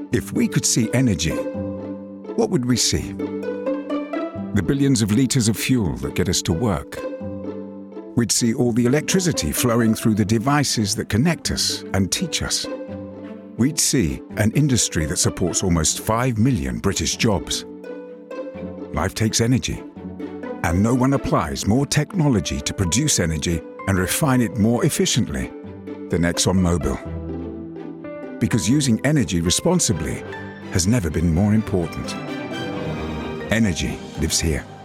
If we could see energy, what would we see? The billions of litres of fuel that get us to work. We'd see all the electricity flowing through the devices that connect us and teach us. We'd see an industry that supports almost 5 million British jobs. Life takes energy, and no one applies more technology to produce energy and refine it more efficiently than ExxonMobil. Because using energy responsibly has never been more important. Energy lives here.